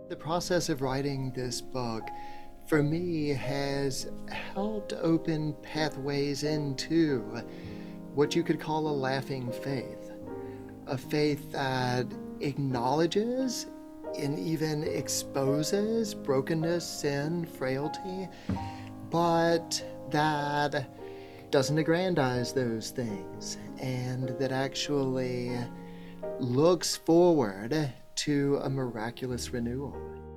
The process of writing this book, for me, has helped open pathways into what you could call a laughing faith. A faith that acknowledges and even exposes brokenness, sin, frailty, but that doesn't aggrandize those things, and that actually looks forward to a miraculous renewal.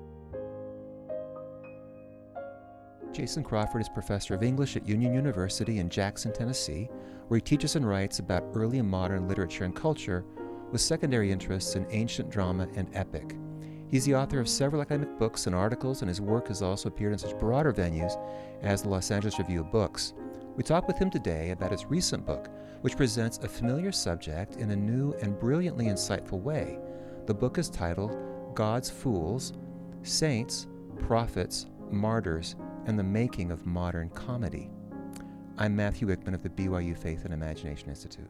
Jason Crawford is professor of English at Union University in Jackson, Tennessee, where he teaches and writes about early and modern literature and culture with secondary interests in ancient drama and epic. He's the author of several academic books and articles, and his work has also appeared in such broader venues as the Los Angeles Review of Books. We talk with him today about his recent book, which presents a familiar subject in a new and brilliantly insightful way. The book is titled God's Fools, Saints, Prophets, Martyrs, and the Making of Modern Comedy. I'm Matthew Wickman of the BYU Faith and Imagination Institute.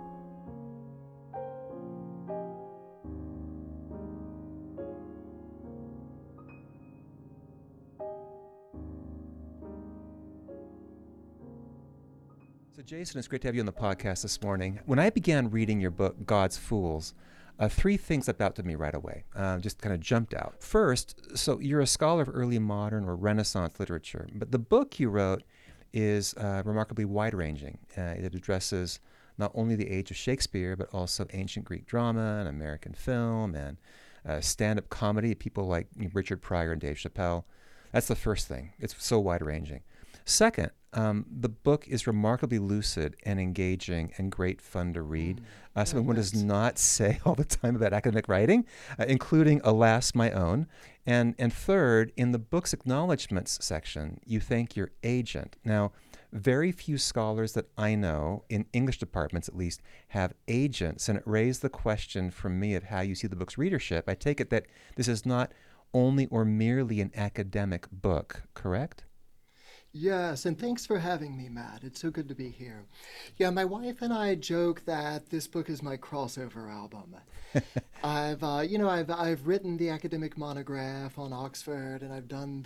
So Jason, it's great to have you on the podcast this morning. When I began reading your book, God's Fools, three things leapt out to me right away, just kind of jumped out. First, so you're a scholar of early modern or Renaissance literature, but the book you wrote is remarkably wide-ranging. It addresses not only the age of Shakespeare, but also ancient Greek drama and American film and stand-up comedy, people like Richard Pryor and Dave Chappelle. That's the first thing. It's so wide-ranging. Second, the book is remarkably lucid and engaging and great fun to read. Something one does not say all the time about academic writing, including, alas, my own. And third, in the book's acknowledgments section, you thank your agent. Now, very few scholars that I know, in English departments at least, have agents, and it raised the question for me of how you see the book's readership. I take it that this is not only or merely an academic book, correct? Yes, and thanks for having me, Matt. It's so good to be here. Yeah, my wife and I joke that this book is my crossover album. I've written the academic monograph on Oxford, and I've done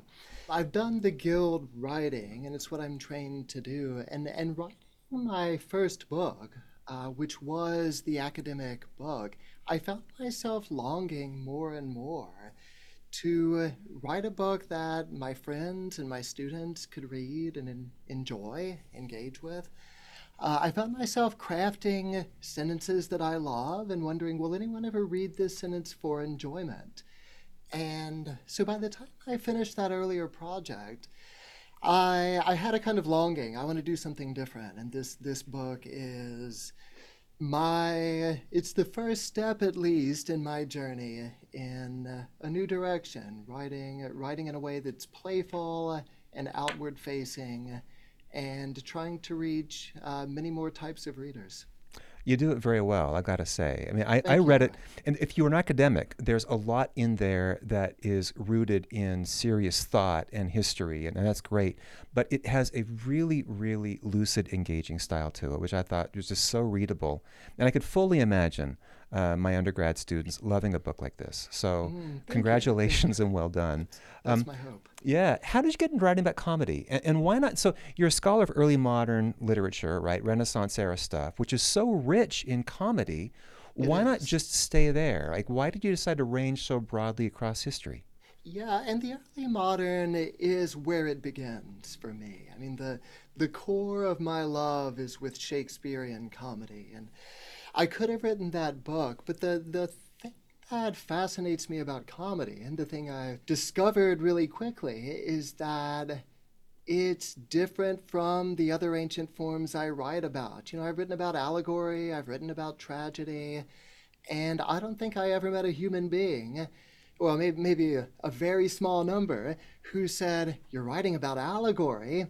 the guild writing, and it's what I'm trained to do. And writing my first book, which was the academic book, I found myself longing more and more to write a book that my friends and my students could read and enjoy, engage with. I found myself crafting sentences that I love and wondering, will anyone ever read this sentence for enjoyment? And so by the time I finished that earlier project, I had a kind of longing. I want to do something different. And this book is it's the first step, at least, in my journey in a new direction, writing in a way that's playful and outward facing, and trying to reach many more types of readers. You do it very well, I've got to say. I mean, I read it, and if you were an academic, there's a lot in there that is rooted in serious thought and history, and that's great. But it has a really, really lucid, engaging style to it, which I thought was just so readable. And I could fully imagine my undergrad students loving a book like this. So congratulations and well done. That's my hope. Yeah. How did you get into writing about comedy? And why not? So you're a scholar of early modern literature, right? Renaissance era stuff, which is so rich in comedy. Why not just stay there? Like, why did you decide to range so broadly across history? Yeah, and the early modern is where it begins for me. I mean, the core of my love is with Shakespearean comedy. And I could have written that book, but the thing that fascinates me about comedy, and the thing I discovered really quickly, is that it's different from the other ancient forms I write about. I've written about allegory, I've written about tragedy, and I don't think I ever met a human being, well, maybe a very small number, who said, "You're writing about allegory."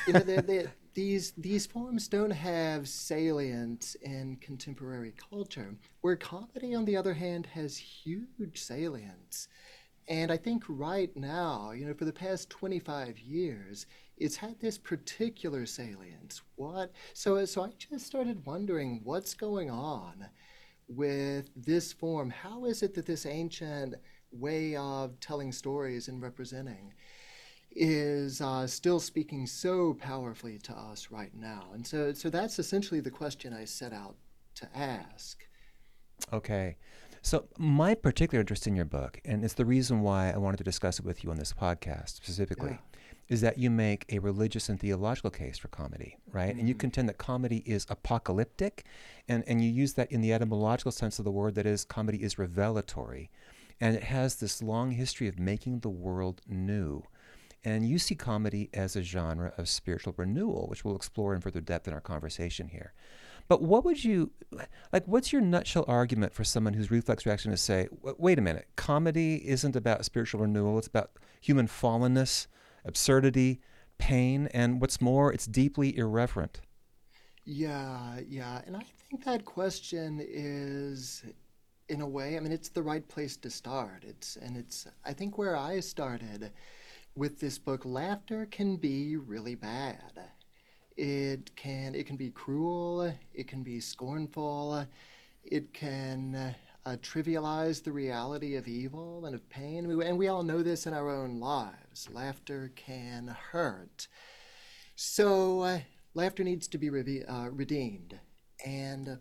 These forms don't have salience in contemporary culture, where comedy, on the other hand, has huge salience. And I think right now, for the past 25 years, it's had this particular salience. So I just started wondering what's going on with this form. How is it that this ancient way of telling stories and representing is still speaking so powerfully to us right now. And so that's essentially the question I set out to ask. Okay. So, my particular interest in your book, and it's the reason why I wanted to discuss it with you on this podcast Yeah. specifically, is that you make a religious and theological case for comedy, right? And you Mm. contend that comedy is apocalyptic, and you use that in the etymological sense of the word, that is, comedy is revelatory. And it has this long history of making the world new. And you see comedy as a genre of spiritual renewal, which we'll explore in further depth in our conversation here. But what would you, like, what's your nutshell argument for someone whose reflex reaction is say, wait a minute, comedy isn't about spiritual renewal, it's about human fallenness, absurdity, pain, and what's more, it's deeply irreverent. Yeah, yeah. And I think that question is, in a way, I mean, it's the right place to start. I think where I started with this book, laughter can be really bad. It can be cruel, it can be scornful, it can trivialize the reality of evil and of pain. And we all know this in our own lives. Laughter can hurt. So laughter needs to be redeemed. And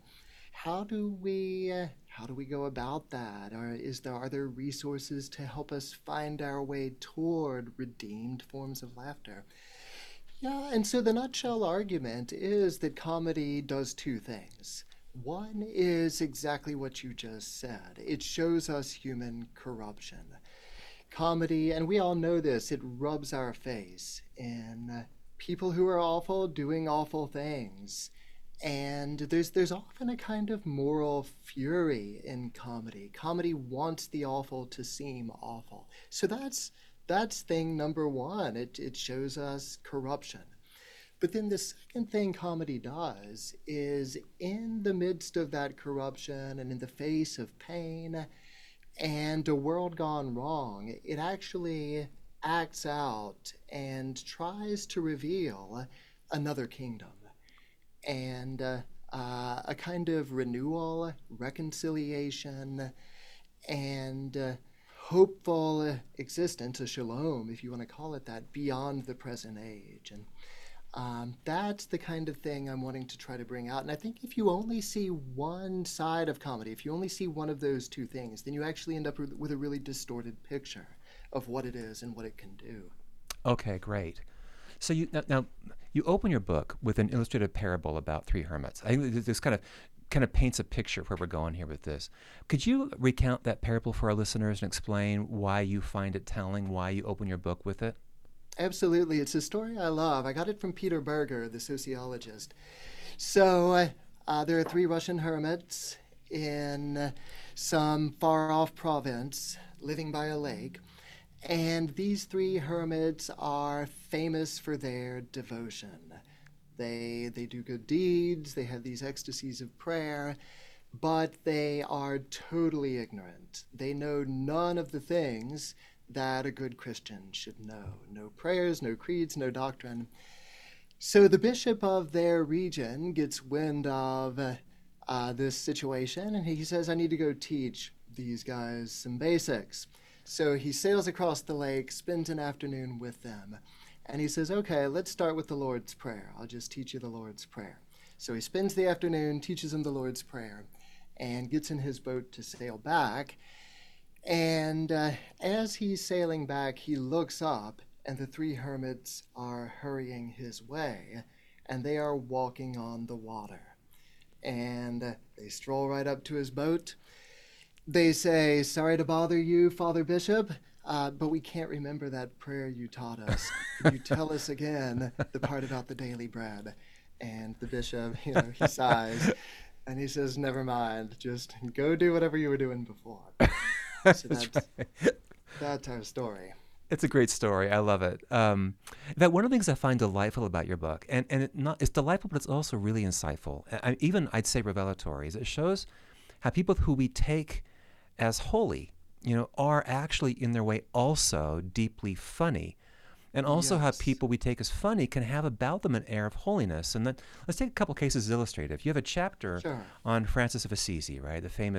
how do we go about that? Are there resources to help us find our way toward redeemed forms of laughter? Yeah, and so the nutshell argument is that comedy does two things. One is exactly what you just said. It shows us human corruption. Comedy, and we all know this, it rubs our face in people who are awful doing awful things. And there's often a kind of moral fury in comedy. Comedy wants the awful to seem awful. So that's thing number one. It shows us corruption. But then the second thing comedy does is, in the midst of that corruption and in the face of pain and a world gone wrong, it actually acts out and tries to reveal another kingdom and a kind of renewal, reconciliation, and hopeful existence, a shalom, if you want to call it that, beyond the present age. And that's the kind of thing I'm wanting to try to bring out. And I think if you only see one side of comedy, if you only see one of those two things, then you actually end up with a really distorted picture of what it is and what it can do. Okay, great. So now you open your book with an illustrated parable about three hermits. I think this kind of paints a picture of where we're going here with this. Could you recount that parable for our listeners and explain why you find it telling, why you open your book with it? Absolutely. It's a story I love. I got it from Peter Berger, the sociologist. So there are three Russian hermits in some far off province living by a lake. And these three hermits are famous for their devotion. They do good deeds, they have these ecstasies of prayer, but they are totally ignorant. They know none of the things that a good Christian should know. No prayers, no creeds, no doctrine. So the bishop of their region gets wind of this situation, and he says, I need to go teach these guys some basics. So he sails across the lake, spends an afternoon with them, and he says, okay, let's start with the Lord's Prayer. I'll just teach you the Lord's Prayer. So he spends the afternoon, teaches them the Lord's Prayer, and gets in his boat to sail back. And as he's sailing back, he looks up, and the three hermits are hurrying his way, and they are walking on the water. And they stroll right up to his boat. They say, sorry to bother you, Father Bishop, but we can't remember that prayer you taught us. Could you tell us again the part about the daily bread? And the bishop, he sighs, and he says, never mind, just go do whatever you were doing before. So That's right. that's our story. It's a great story. I love it. In fact, one of the things I find delightful about your book, and it's delightful, but it's also really insightful, even I'd say revelatory, is it shows how people who we take as holy, are actually in their way also deeply funny. And also how Yes. people we take as funny can have about them an air of holiness. And then let's take a couple cases illustrative. You have a chapter Sure. on Francis of Assisi, right? The famous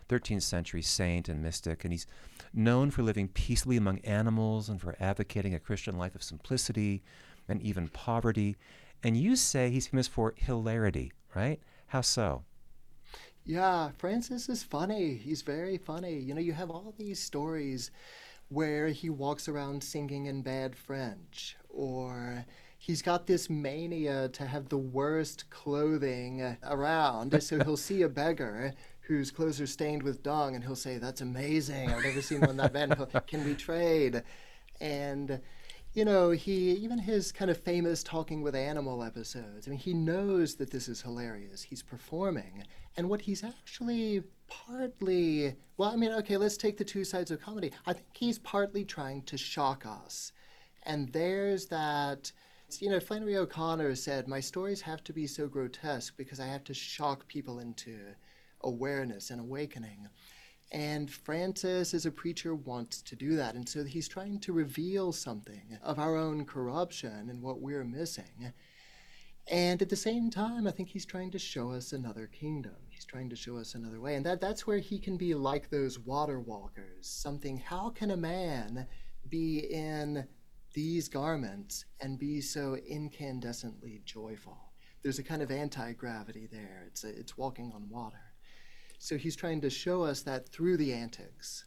13th century saint and mystic, and he's known for living peaceably among animals and for advocating a Christian life of simplicity and even poverty. And you say he's famous for hilarity, right? How so? Yeah, Francis is funny. He's very funny. You know, you have all these stories where he walks around singing in bad French, or he's got this mania to have the worst clothing around. So he'll see a beggar whose clothes are stained with dung, and he'll say, "That's amazing. I've never seen one that bad. Can we trade?" And you know, he even his kind of famous talking with animal episodes. I mean, he knows that this is hilarious. He's performing. And what he's actually partly, well, I mean, okay, let's take the two sides of comedy. I think he's partly trying to shock us. And there's that, you know, Flannery O'Connor said, my stories have to be so grotesque because I have to shock people into awareness and awakening. And Francis, as a preacher, wants to do that. And so he's trying to reveal something of our own corruption and what we're missing. And at the same time, I think he's trying to show us another kingdom. He's trying to show us another way. And that's where he can be like those water walkers. Something, how can a man be in these garments and be so incandescently joyful? There's a kind of anti-gravity there. It's walking on water. So he's trying to show us that through the antics.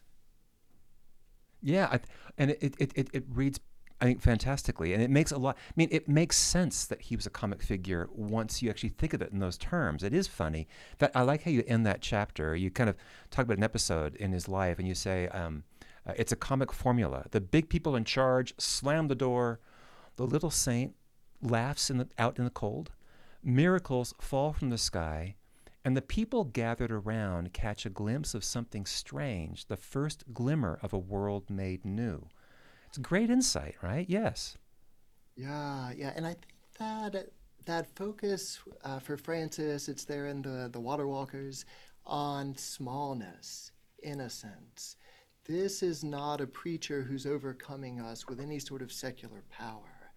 Yeah, and it reads, I think, fantastically, and it makes a lot. I mean, it makes sense that he was a comic figure once you actually think of it in those terms. It is funny. That I like how you end that chapter. You kind of talk about an episode in his life, and you say it's a comic formula. The big people in charge slam the door. The little saint laughs out in the cold. Miracles fall from the sky. And the people gathered around catch a glimpse of something strange, the first glimmer of a world made new. It's great insight, right? Yes. Yeah, yeah. And I think that focus for Francis, it's there in the Water Walkers, on smallness, innocence. This is not a preacher who's overcoming us with any sort of secular power.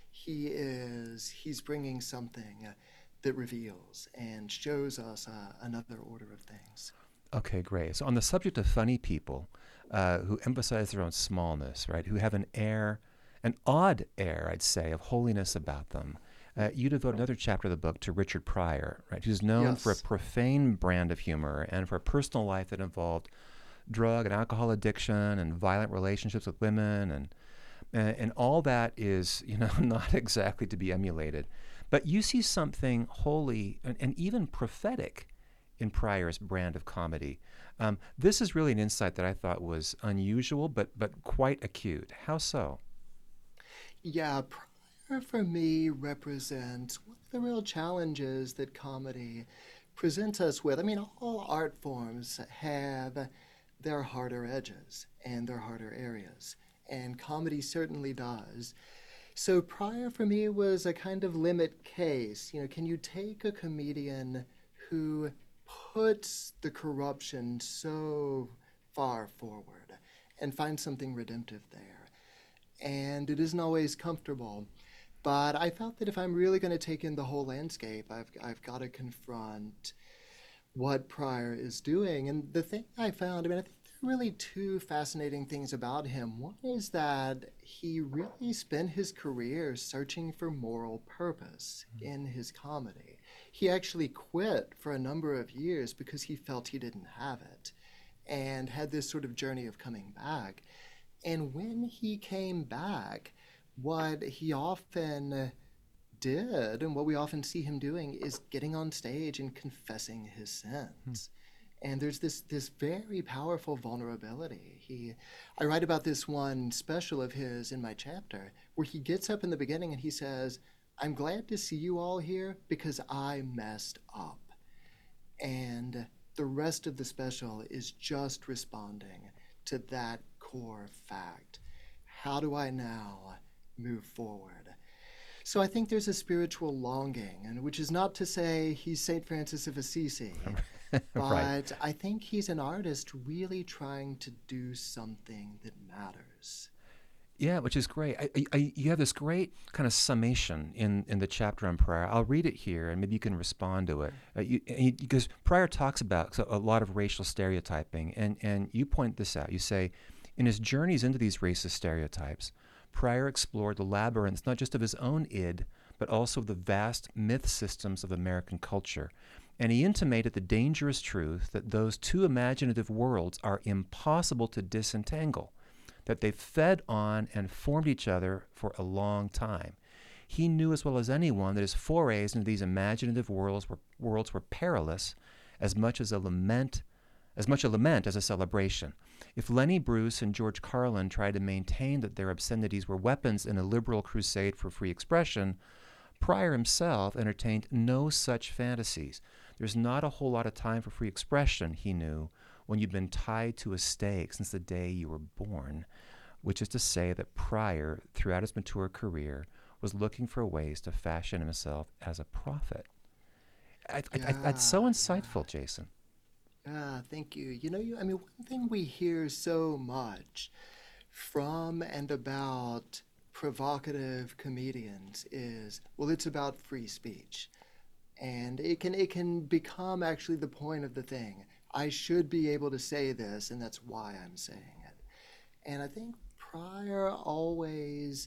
He's bringing something that reveals and shows us another order of things. Okay, great. So on the subject of funny people who emphasize their own smallness, right, who have an odd air, I'd say, of holiness about them, you devote another chapter of the book to Richard Pryor, right, who's known for a profane brand of humor and for a personal life that involved drug and alcohol addiction and violent relationships with women, and all that is, you know, not exactly to be emulated. But you see something holy and even prophetic in Pryor's brand of comedy. This is really an insight that I thought was unusual, but quite acute. How so? Yeah, Pryor for me represents one of the real challenges that comedy presents us with. I mean, all art forms have their harder edges and their harder areas, and comedy certainly does. So Pryor for me was a kind of limit case. You know, can you take a comedian who puts the corruption so far forward and find something redemptive there? And it isn't always comfortable. But I felt that if I'm really going to take in the whole landscape, I've got to confront what Pryor is doing. And the thing I found, I mean, I think there are really two fascinating things about him. One is that he really spent his career searching for moral purpose in his comedy. He actually quit for a number of years because he felt he didn't have it and had this sort of journey of coming back. And when he came back, what he often did and what we often see him doing is getting on stage and confessing his sins. And there's this very powerful vulnerability. I write about this one special of his in my chapter where he gets up in the beginning and he says, I'm glad to see you all here because I messed up. And the rest of the special is just responding to that core fact. How do I now move forward? So I think there's a spiritual longing, and which is not to say he's St. Francis of Assisi, Right. but I think he's an artist really trying to do something that matters. Yeah, which is great. You have this great kind of summation in the chapter on prayer. I'll read it here, and maybe you can respond to it. Because Pryor talks about a lot of racial stereotyping, and you point this out. You say, in his journeys into these racist stereotypes, Pryor explored the labyrinths not just of his own id, but also of the vast myth systems of American culture. And he intimated the dangerous truth that those two imaginative worlds are impossible to disentangle, that they fed on and formed each other for a long time. He knew as well as anyone that his forays into these imaginative worlds were perilous, as much a lament as a celebration. If Lenny Bruce and George Carlin tried to maintain that their obscenities were weapons in a liberal crusade for free expression, Pryor himself entertained no such fantasies. There's not a whole lot of time for free expression, he knew, when you've been tied to a stake since the day you were born, which is to say that Pryor, throughout his mature career, was looking for ways to fashion himself as a prophet. That's so Yeah, insightful, Jason. yeah, thank you. I mean, one thing we hear so much from and about provocative comedians is, well, it's about free speech. And it can become actually the point of the thing. I should be able to say this, and that's why I'm saying it. And I think Pryor always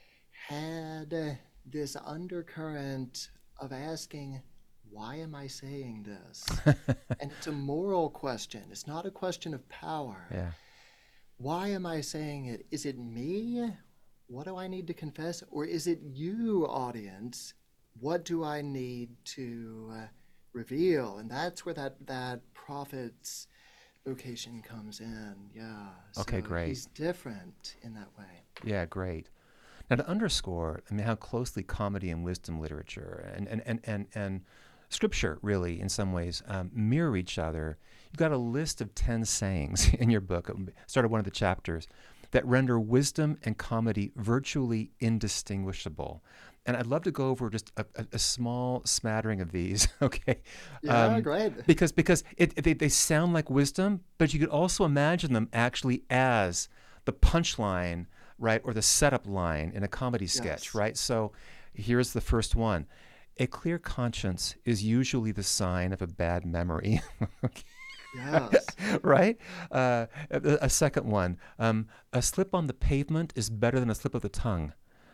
had this undercurrent of asking, why am I saying this? And it's a moral question. It's not a question of power. Yeah. Why am I saying it? Is it me? What do I need to confess? Or is it you, audience? What do I need to reveal? And that's where that prophet's vocation comes in. Yeah. Okay, So great. he's different in that way. Yeah, great. Now, to underscore, I mean, how closely comedy and wisdom literature and scripture really, in some ways, mirror each other, you've got a list of 10 sayings in your book, started one of the chapters, that render wisdom and comedy virtually indistinguishable. And I'd love to go over just a small smattering of these, okay? Yeah, great. Because they sound like wisdom, but you could also imagine them actually as the punchline, right, or the setup line in a comedy sketch, Yes. right? So here's the first one. A clear conscience is usually the sign of a bad memory. Yes. Right? A second one. A slip on the pavement is better than a slip of the tongue.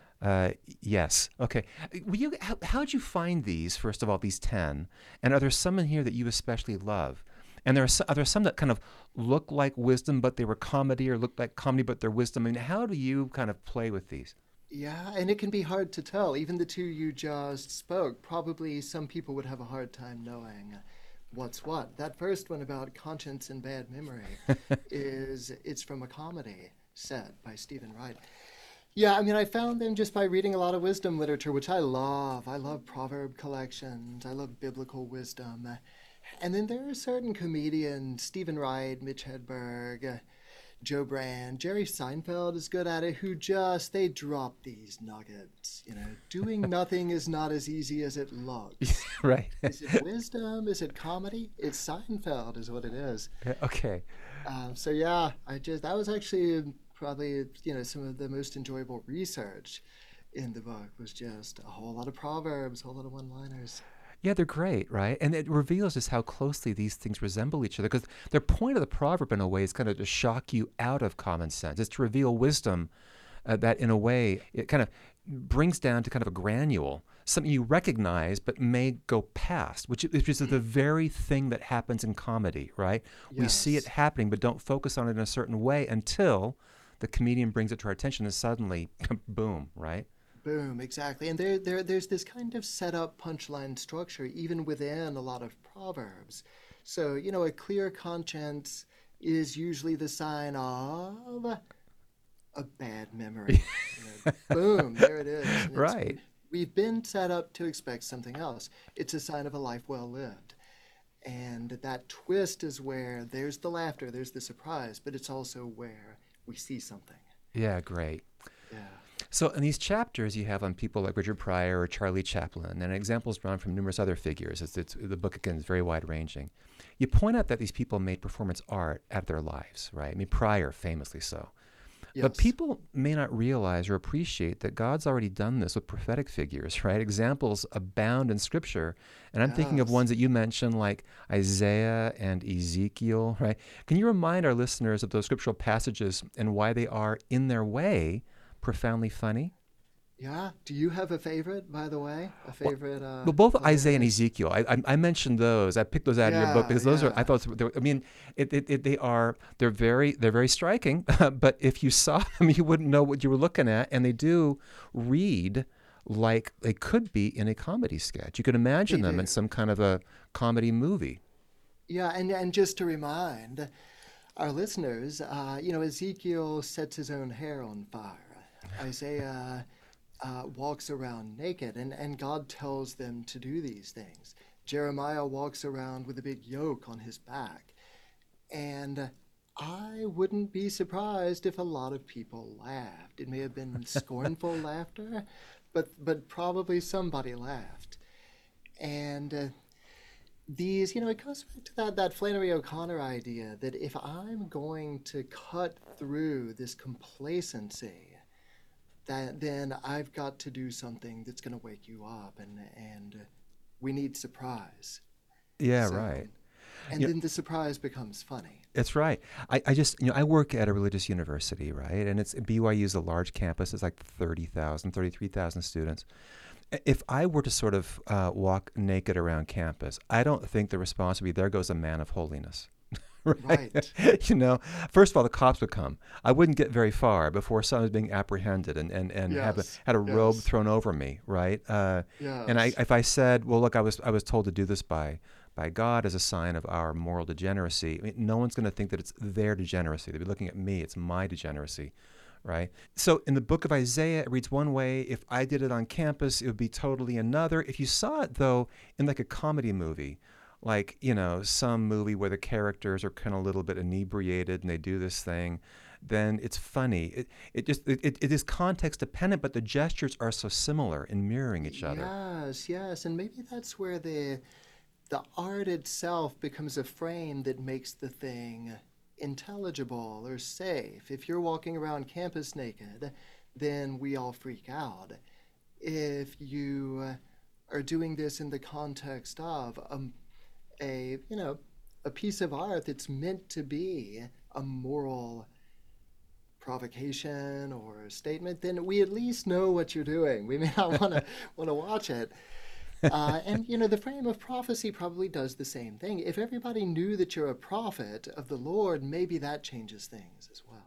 Yes. Okay. How'd you find these, first of all, these 10? And are there some in here that you especially love? And are there some that kind of look like wisdom, but they were comedy, or look like comedy, but they're wisdom? I mean, how do you kind of play with these? Yeah, and it can be hard to tell. Even the two you just spoke, probably some people would have a hard time knowing what's what. That first one about conscience and bad memory it's from a comedy set by Stephen Wright. Yeah, I mean, I found them just by reading a lot of wisdom literature, which I love. I love proverb collections. I love biblical wisdom. And then there are certain comedians, Stephen Wright, Mitch Hedberg, Joe Brand, Jerry Seinfeld is good at it, who just, they drop these nuggets. Doing nothing is not as easy as it looks. Right. Is it wisdom? Is it comedy? It's Seinfeld, is what it is. Okay. So yeah, that was actually probably some of the most enjoyable research in the book was just a whole lot of proverbs, a whole lot of one-liners. Yeah, they're great, right? And it reveals just how closely these things resemble each other, because their point of the proverb, in a way, is kind of to shock you out of common sense. It's to reveal wisdom that, in a way, it kind of brings down to kind of a granule, something you recognize but may go past, which is the very thing that happens in comedy, right? We see it Yes. happening but don't focus on it in a certain way until the comedian brings it to our attention, and suddenly, boom, right? Boom, exactly. And there's this kind of setup punchline structure even within a lot of proverbs. So, a clear conscience is usually the sign of a bad memory. Boom, there it is. And Right. we've been set up to expect something else. It's a sign of a life well lived. And that twist is where there's the laughter, there's the surprise, but it's also where we see something. Yeah, great. Yeah. So in these chapters, you have on people like Richard Pryor or Charlie Chaplin, and examples drawn from numerous other figures. The book, again, is very wide-ranging. You point out that these people made performance art out of their lives, right? I mean, Pryor, famously so. But Yes. people may not realize or appreciate that God's already done this with prophetic figures, right? Examples abound in Scripture. And I'm thinking of Yes. ones that you mentioned, like Isaiah and Ezekiel, right? Can you remind our listeners of those scriptural passages and why they are, in their way, profoundly funny? Yeah. Do you have a favorite, by the way? A Well, favorite well, both Isaiah and hilarious? Ezekiel, I mentioned those. I picked those out of your book Yeah, because those are, I yeah. thought, I mean, they're very striking. But if you saw them, you wouldn't know what you were looking at, and they do read like they could be in a comedy sketch. You could imagine They them do. in some kind of a comedy movie. Yeah, and just to remind our listeners, Ezekiel sets his own hair on fire. Isaiah walks around naked, and God tells them to do these things. Jeremiah walks around with a big yoke on his back. And I wouldn't be surprised if a lot of people laughed. It may have been scornful laughter, but probably somebody laughed. And it goes back to that Flannery O'Connor idea that if I'm going to cut through this complacency, that then I've got to do something that's going to wake you up, and we need surprise. Yeah, So, right. and You then the surprise becomes funny. That's right. I just, I work at a religious university, right? And it's BYU is a large campus. It's like 30,000, 33,000 students. If I were to sort of walk naked around campus, I don't think the response would be, there goes a man of holiness. Right? Right. you know, First of all, the cops would come. I wouldn't get very far before someone was being apprehended and Yes. had a robe Yes. thrown over me, right? And Yes. if I said, well, look, I was told to do this by God as a sign of our moral degeneracy, I mean, no one's going to think that it's their degeneracy. They'll be looking at me. It's my degeneracy, right? So in the book of Isaiah, it reads one way. If I did it on campus, it would be totally another. If you saw it, though, in like a comedy movie, like, some movie where the characters are kind of a little bit inebriated and they do this thing, then it's funny. It is context dependent, but the gestures are so similar in mirroring each other. Yes, yes. And maybe that's where the art itself becomes a frame that makes the thing intelligible or safe. If you're walking around campus naked, then we all freak out. If you are doing this in the context of a piece of art that's meant to be a moral provocation or statement, then we at least know what you're doing. We may not want to watch it. And the frame of prophecy probably does the same thing. If everybody knew that you're a prophet of the Lord, maybe that changes things as well.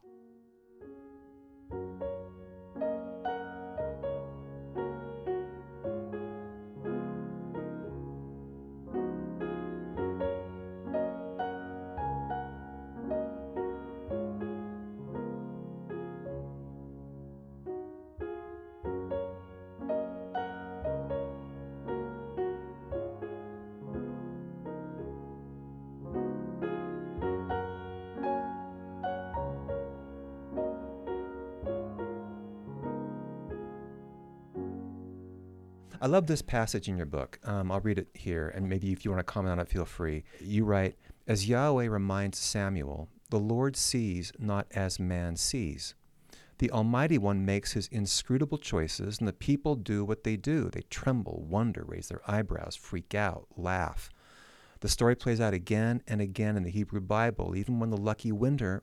I love this passage in your book. I'll read it here, and maybe if you want to comment on it, feel free. You write, as Yahweh reminds Samuel, the Lord sees not as man sees. The Almighty One makes his inscrutable choices, and the people do what they do. They tremble, wonder, raise their eyebrows, freak out, laugh. The story plays out again and again in the Hebrew Bible, even when the lucky winner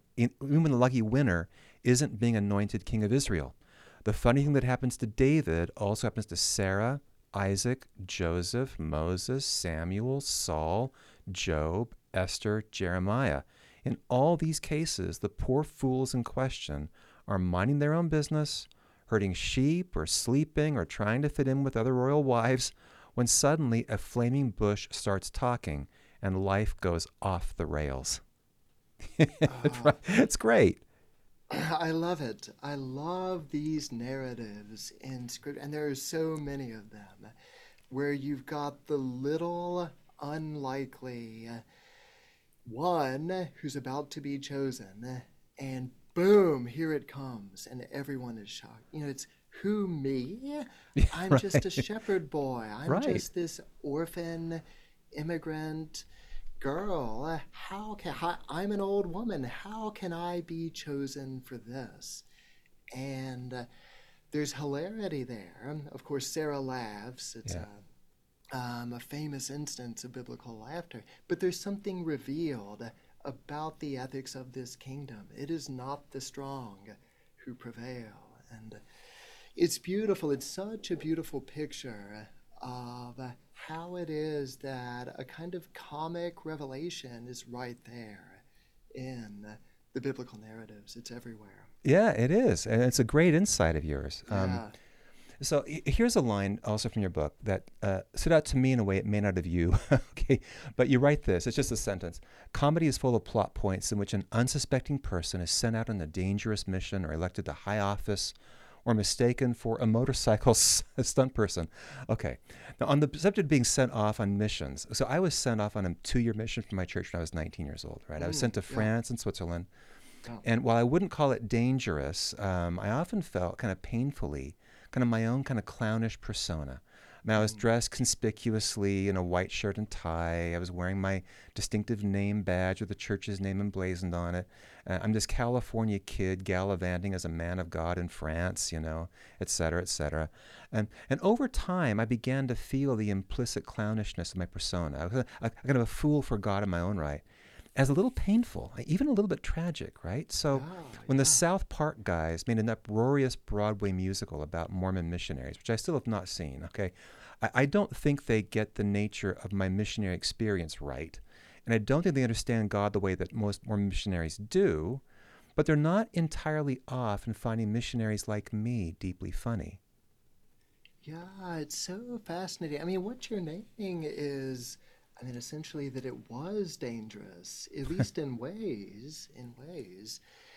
isn't being anointed king of Israel. The funny thing that happens to David also happens to Sarah, Isaac, Joseph, Moses, Samuel, Saul, Job, Esther, Jeremiah. In all these cases, the poor fools in question are minding their own business, herding sheep or sleeping or trying to fit in with other royal wives, when suddenly a flaming bush starts talking and life goes off the rails. Uh, It's great. I love it. I love these narratives in script, and there are so many of them, where you've got the little unlikely one who's about to be chosen, and boom, here it comes, and everyone is shocked. It's who, me? I'm just a Right. shepherd boy. I'm Right. just this orphan immigrant girl. I'm an old woman. How can I be chosen for this? and there's hilarity there. Of course, Sarah laughs. It's Yeah. a famous instance of biblical laughter, but there's something revealed about the ethics of this kingdom. It is not the strong who prevail. And it's beautiful. It's such a beautiful picture of how it is that a kind of comic revelation is right there in the biblical narratives. It's everywhere. Yeah, it is. And it's a great insight of yours. Yeah. So here's a line also from your book that stood out to me in a way it may not have you. Okay, but you write this. It's just a sentence. Comedy is full of plot points in which an unsuspecting person is sent out on a dangerous mission or elected to high office or mistaken for a motorcycle stunt person. Okay, now on the subject of being sent off on missions. So I was sent off on a 2-year mission from my church when I was 19 years old, right? I was sent to Yeah. France and Switzerland. Oh. And while I wouldn't call it dangerous, I often felt kind of painfully kind of my own kind of clownish persona. I mean, I was dressed conspicuously in a white shirt and tie. I was wearing my distinctive name badge with the church's name emblazoned on it. I'm this California kid gallivanting as a man of God in France, you know, et cetera, et cetera. And over time, I began to feel the implicit clownishness of my persona. I was a kind of a fool for God in my own right, as a little painful, even a little bit tragic, right? So when the South Park guys made an uproarious Broadway musical about Mormon missionaries, which I still have not seen, okay, I don't think they get the nature of my missionary experience right. And I don't think they understand God the way that most Mormon missionaries do, but they're not entirely off in finding missionaries like me deeply funny. Yeah, it's so fascinating. I mean, what you're naming is, I mean, essentially that it was dangerous, at least in ways. In ways.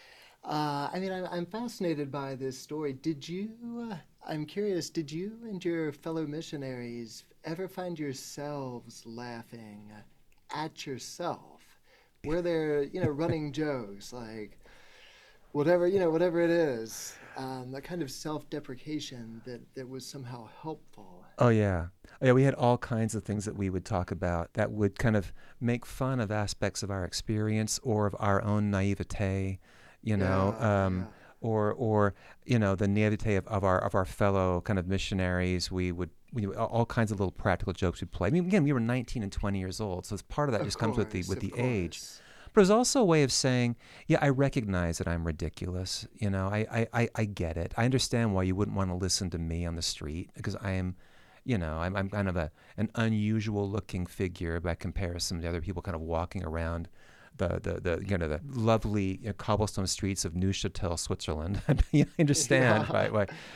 I mean, I'm fascinated by this story. I'm curious, did you and your fellow missionaries ever find yourselves laughing at yourself? Were there, running jokes like whatever it is, a kind of self-deprecation that was somehow helpful? Oh yeah. Oh, yeah, we had all kinds of things that we would talk about that would kind of make fun of aspects of our experience or of our own naivete, you know, Yeah, yeah. or the naivete of our fellow kind of missionaries. We all kinds of little practical jokes we'd play. I mean, again, we were 19 and 20 years old, so it's part of that just comes with the Of age. course. But it's also a way of saying, yeah, I recognize that I'm ridiculous. You know, I get it. I understand why you wouldn't want to listen to me on the street because I'm kind of an unusual looking figure by comparison to other people kind of walking around the lovely cobblestone streets of Neuchâtel, Switzerland. I understand, Yeah. right?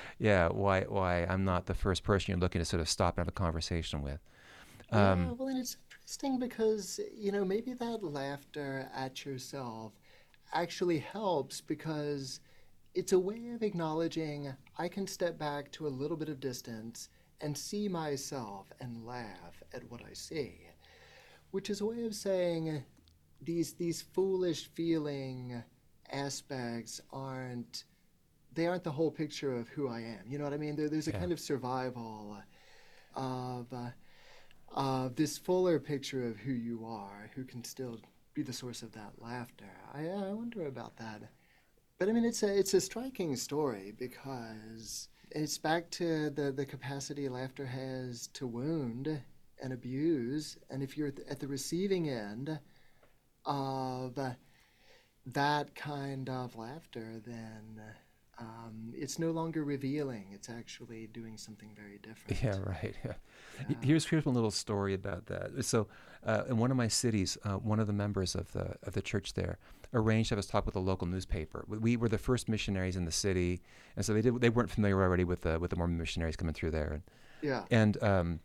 Why I'm not the first person you're looking to sort of stop and have a conversation with. Yeah, Um, well, and it's interesting because, maybe that laughter at yourself actually helps because it's a way of acknowledging I can step back to a little bit of distance and see myself and laugh at what I see, which is a way of saying these foolish feeling aspects aren't the whole picture of who I am. You know what I mean? There's a yeah. kind of survival of this fuller picture of who you are, who can still be the source of that laughter. I wonder about that. But I mean, it's a striking story because it's back to the capacity laughter has to wound and abuse, and if you're at the receiving end of that kind of laughter, then it's no longer revealing. It's actually doing something very Yeah, different. right. Yeah. Yeah. Here's one little story about that. So, in one of my cities, one of the members of the church there arranged to have us talk with a local newspaper. We were the first missionaries in the city, and so they weren't familiar already with the Mormon missionaries coming through there, Yeah. and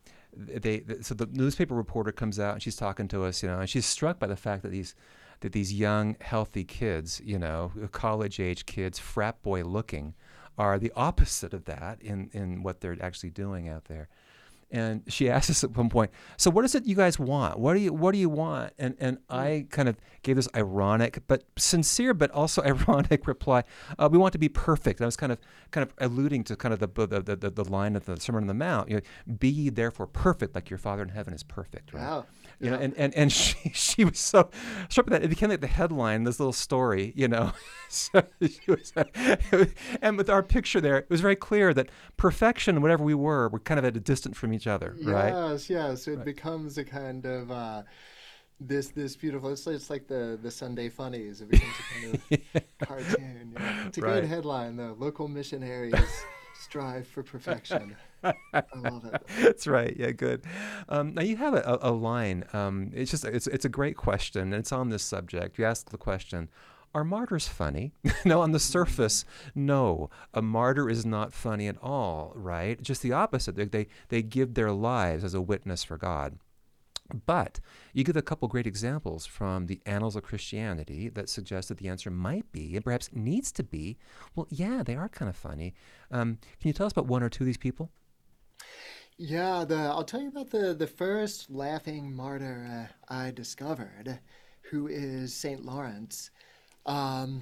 so the newspaper reporter comes out and she's talking to us, and she's struck by the fact that these young, healthy kids, college age kids, frat boy looking, are the opposite of that in what they're actually doing out there. And she asked us at one point, "So what is it you guys want? What do you want?" And Mm. I kind of gave this ironic but sincere but also ironic reply. We want to be perfect. And I was kind of alluding to kind of the line of the Sermon on the Mount. Be ye therefore perfect, like your Father in heaven is perfect, right? Wow. you know, Yeah. and she was so struck with that. It became like the headline, this little story, you know. So she was, and with our picture there, it was very clear that perfection, whatever we were kind of at a distance from each other, right? Yes, yes. It Right. becomes a kind of this beautiful. It's like the Sunday funnies. It becomes a kind of cartoon. Yeah, it's a good Right. headline though. Local missionaries strive for perfection. I love it. That's right. Yeah, good. Now you have a line. It's a great question, and it's on this subject. You ask the question: are martyrs funny? No, on the Mm. surface, no. A martyr is not funny at all, right? Just the opposite. They give their lives as a witness for God. But you give a couple great examples from the annals of Christianity that suggest that the answer might be, and perhaps needs to be, well, yeah, they are kind of funny. Can you tell us about one or two of these people? Yeah, the I'll tell you about the first laughing martyr I discovered, who is Saint Lawrence. Um,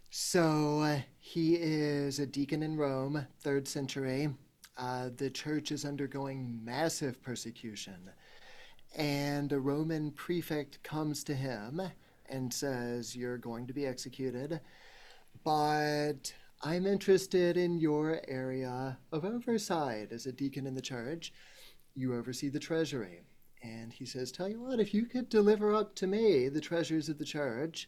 he is a deacon in Rome, third century. The church is undergoing massive persecution, and a Roman prefect comes to him and says, "You're going to be executed, but I'm interested in your area of oversight as a deacon in the church. You oversee the treasury." And he says, "Tell you what, if you could deliver up to me the treasures of the church,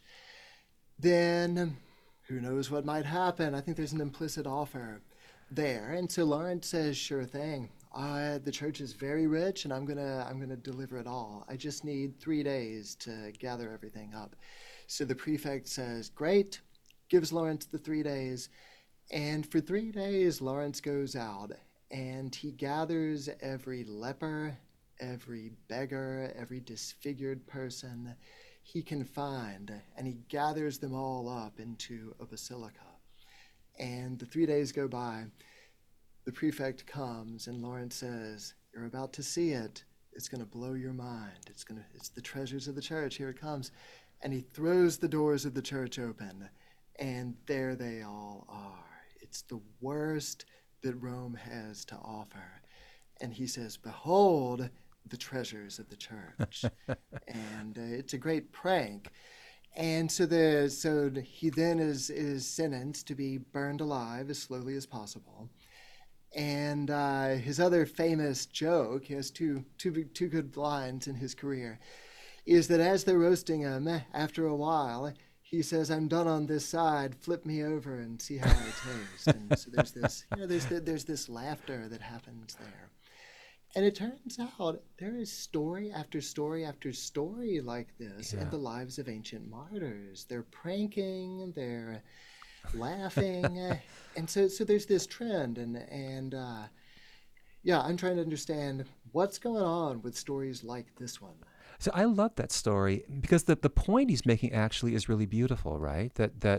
then who knows what might happen." I think there's an implicit offer there. And so Lawrence says, "Sure thing. The church is very rich, and I'm gonna deliver it all. I just need 3 days to gather everything up." So the prefect says, "Great," gives Lawrence the 3 days, and for 3 days Lawrence goes out and he gathers every leper, every beggar, every disfigured person he can find, and he gathers them all up into a basilica. And the 3 days go by. The prefect comes, and Lawrence says, "You're about to see it. It's going to blow your mind. It's the treasures of the church. Here it comes." And he throws the doors of the church open, and there they all are. It's the worst that Rome has to offer. And he says, "Behold the treasures of the church." And it's a great prank. And so he then is sentenced to be burned alive as slowly as possible. And his other famous joke, he has two good lines in his career, is that as they're roasting him, after a while, he says, "I'm done on this side. Flip me over and see how I taste." And so there's this, there's this laughter that happens there. And it turns out there is story after story after story like this in Yeah. the lives of ancient martyrs. They're pranking, they're laughing, and so there's this trend, and yeah, I'm trying to understand what's going on with stories like this one. So I love that story because the point he's making actually is really beautiful, right?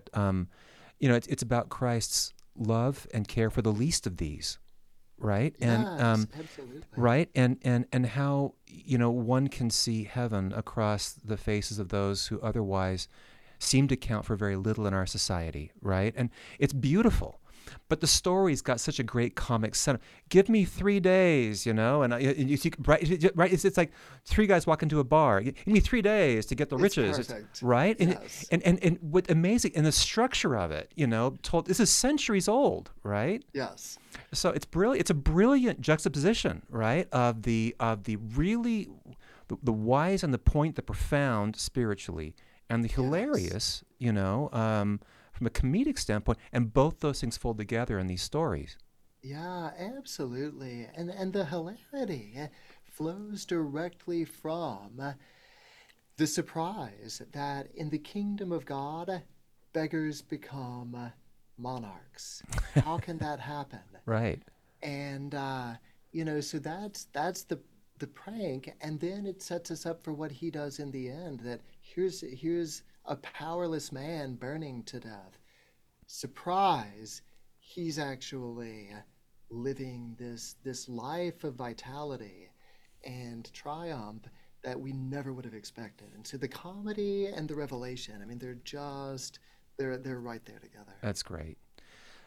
It's about Christ's love and care for the least of these, right? And Yes, absolutely. right, and how one can see heaven across the faces of those who otherwise seem to count for very little in our society, right? And it's beautiful. But the story's got such a great comic center. Give me 3 days, and you see, right? It's like three guys walk into a bar. Give me 3 days to get the It's riches. It's perfect. right, and Yes. and what amazing, and the structure of it, told this is centuries old, right? Yes. So it's brilliant. It's a brilliant juxtaposition, right, of the really the wise and the point, the profound spiritually, and the Yes. hilarious, from a comedic standpoint, and both those things fold together in these stories. Yeah, absolutely. And the hilarity flows directly from the surprise that in the kingdom of God, beggars become monarchs. How can that happen? Right. And so that's the prank, and then it sets us up for what he does in the end. That here's a powerless man burning to death. Surprise! He's actually living this life of vitality and triumph that we never would have expected. And so the comedy and the revelation, I mean, they're right there together. That's great.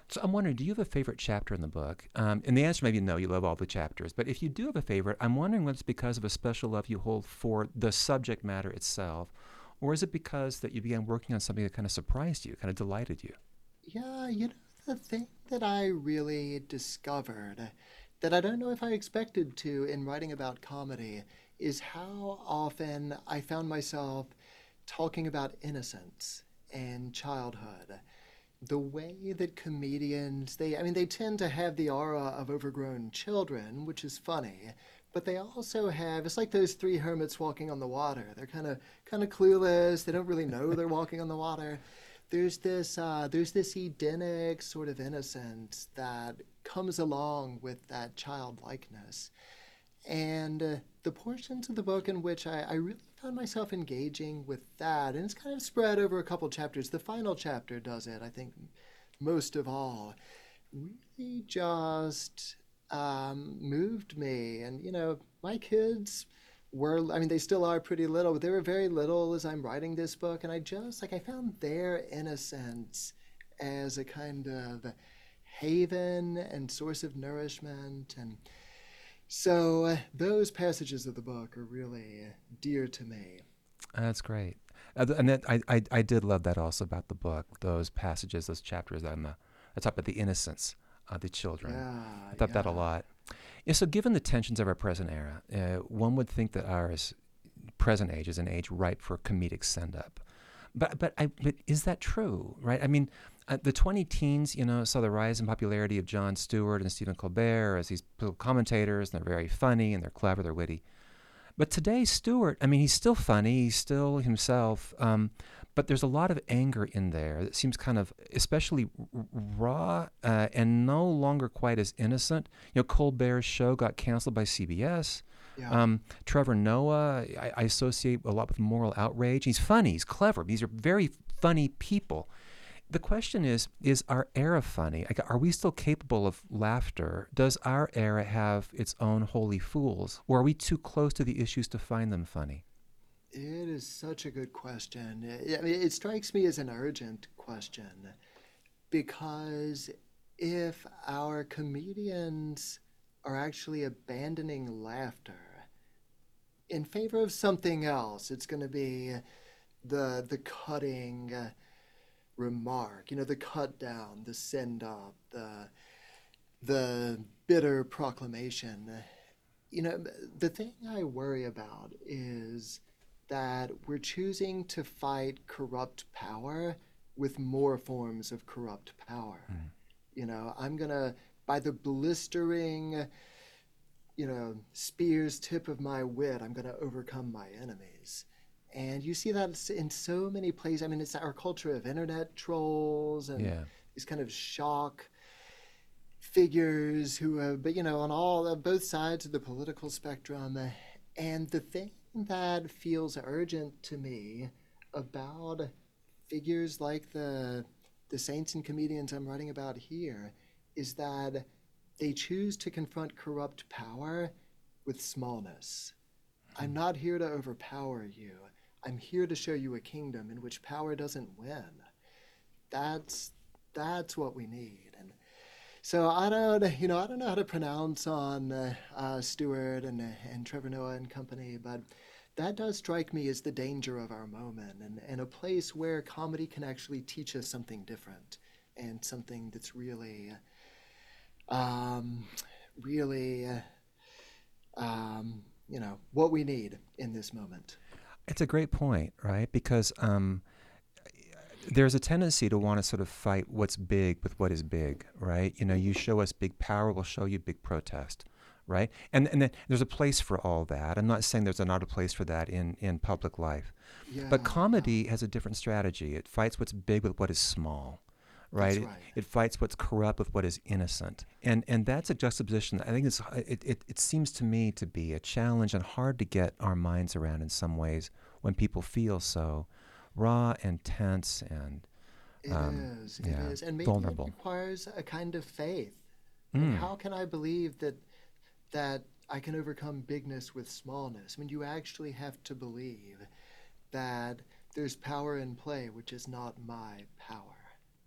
So I'm wondering, do you have a favorite chapter in the book? And the answer may be no, you love all the chapters. But if you do have a favorite, I'm wondering whether it's because of a special love you hold for the subject matter itself, or is it because that you began working on something that kind of surprised you, kind of delighted you? Yeah, the thing that I really discovered that I don't know if I expected to in writing about comedy is how often I found myself talking about innocence and childhood. The way that comedians, they tend to have the aura of overgrown children, which is funny, but they also have, it's like those three hermits walking on the water. They're kind of clueless. They don't really know they're walking on the water. There's this Edenic sort of innocence that comes along with that childlikeness. And the portions of the book in which I really found myself engaging with that, and it's kind of spread over a couple chapters. The final chapter does it, I think, most of all, really just moved me. And, my kids were, they still are pretty little, but they were very little as I'm writing this book. And I found their innocence as a kind of haven and source of nourishment. And so those passages of the book are really dear to me. That's great. And that, I did love that also about the book, those passages, those chapters on I talk about the innocence of the children. Yeah, I thought that a yeah. lot. Yeah, so given the tensions of our present era, one would think that our present age is an age ripe for comedic send-up. But is that true, right? I mean, the 20 teens, saw the rise in popularity of Jon Stewart and Stephen Colbert as these commentators, and they're very funny, and they're clever, they're witty. But today, Stewart, he's still funny, he's still himself, but there's a lot of anger in there that seems kind of especially raw and no longer quite as innocent. Colbert's show got canceled by CBS. Yeah. Trevor Noah, I associate a lot with moral outrage. He's funny, he's clever. These are very funny people. The question is our era funny? Like, are we still capable of laughter? Does our era have its own holy fools? Or are we too close to the issues to find them funny? It is such a good question. It strikes me as an urgent question because if our comedians are actually abandoning laughter in favor of something else, it's going to be the cutting remark, the cut down, the send up, the bitter proclamation. You know, the thing I worry about is that we're choosing to fight corrupt power with more forms of corrupt power. Mm. I'm gonna, by the blistering, spear's tip of my wit, I'm gonna overcome my enemies. And you see that in so many places. It's our culture of internet trolls and Yeah. these kind of shock figures who have, but on both sides of the political spectrum. And the thing that feels urgent to me about figures like the saints and comedians I'm writing about here is that they choose to confront corrupt power with smallness. I'm not here to overpower you. I'm here to show you a kingdom in which power doesn't win. That's what we need. And so I don't know how to pronounce on Stewart and Trevor Noah and company, but that does strike me as the danger of our moment, and a place where comedy can actually teach us something different and something that's really, really, what we need in this moment. It's a great point, right? Because there's a tendency to want to sort of fight what's big with what is big, right? You show us big power, we'll show you big protest, right? And then there's a place for all that. I'm not saying there's not a place for that in public life. But Yeah, comedy has a different strategy. It fights what's big with what is small, right? that's It, right. it fights what's corrupt with what is innocent. And that's a juxtaposition that I think it seems to me to be a challenge and hard to get our minds around in some ways when people feel so raw and tense and It yeah, is. And maybe it vulnerable. requires a kind of faith. Mm. How can I believe that I can overcome bigness with smallness? You actually have to believe that there's power in play, which is not my power.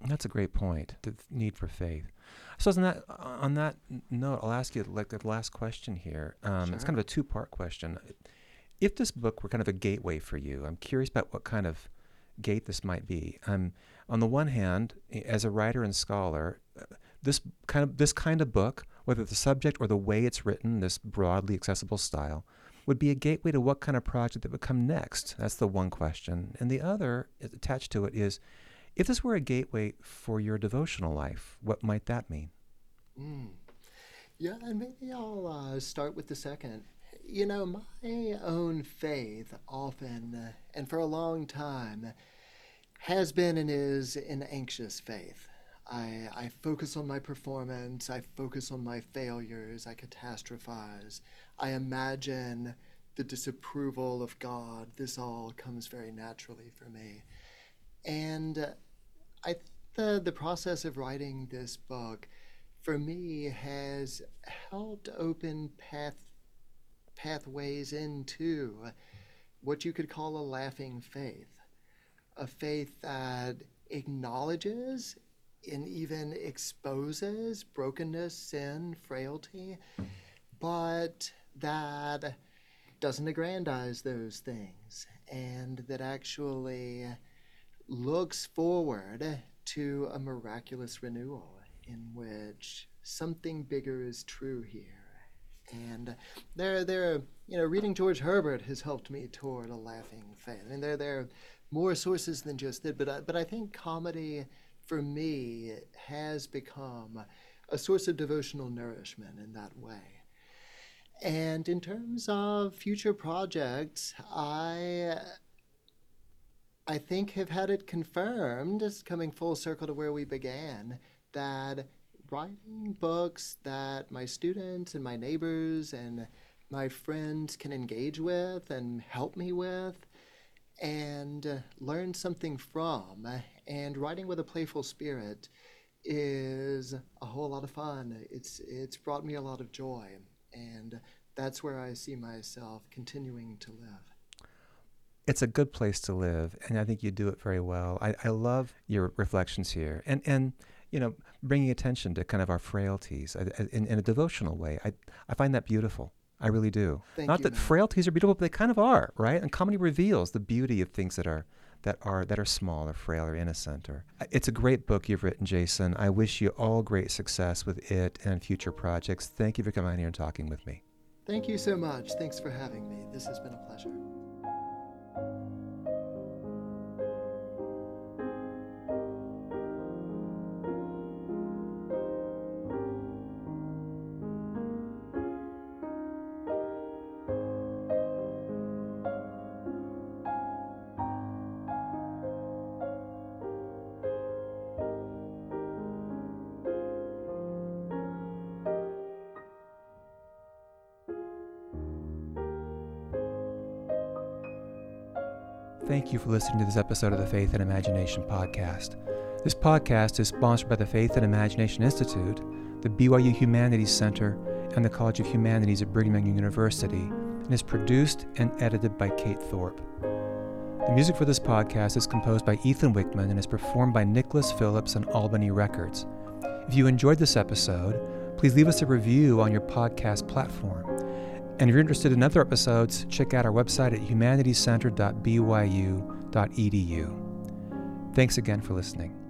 That's a great point, the need for faith. So on that note, I'll ask you like the last question here. It's Sure. kind of a two-part question. If this book were kind of a gateway for you, I'm curious about what kind of gate this might be. On the one hand, as a writer and scholar, this kind of book, whether the subject or the way it's written, this broadly accessible style, would be a gateway to what kind of project that would come next. That's the one question. And the other attached to it is, if this were a gateway for your devotional life, what might that mean? Mm. Yeah, and maybe I'll start with the second. My own faith often, and for a long time, has been and is an anxious faith. I focus on my performance, I focus on my failures, I catastrophize, I imagine the disapproval of God. This all comes very naturally for me. And I think the process of writing this book for me has helped open pathways into what you could call a laughing faith, a faith that acknowledges and even exposes brokenness, sin, frailty, but that doesn't aggrandize those things, and that actually looks forward to a miraculous renewal in which something bigger is true here. And reading George Herbert has helped me toward a laughing faith. I mean, there are more sources than just that, but I think comedy for me has become a source of devotional nourishment in that way. And in terms of future projects, I think have had it confirmed, just coming full circle to where we began, that writing books that my students and my neighbors and my friends can engage with and help me with and learn something from, and writing with a playful spirit is a whole lot of fun. It's brought me a lot of joy, and that's where I see myself continuing to live. It's a good place to live, and I think you do it very well. I love your reflections here, and bringing attention to kind of our frailties in a devotional way. I find that beautiful. I really do. Thank Not you, that Matt. frailties are beautiful, but they kind of are, right? And comedy reveals the beauty of things that are small or frail or innocent. It's a great book you've written, Jason. I wish you all great success with it and future projects. Thank you for coming out here and talking with me. Thank you so much. Thanks for having me. This has been a pleasure. Thank you for listening to this episode of the Faith and Imagination Podcast. This podcast is sponsored by the Faith and Imagination Institute, the BYU Humanities Center, and the College of Humanities at Brigham Young University, and is produced and edited by Kate Thorpe. The music for this podcast is composed by Ethan Wickman and is performed by Nicholas Phillips and Albany Records. If you enjoyed this episode, please leave us a review on your podcast platform. And if you're interested in other episodes, check out our website at humanitiescenter.byu.edu. Thanks again for listening.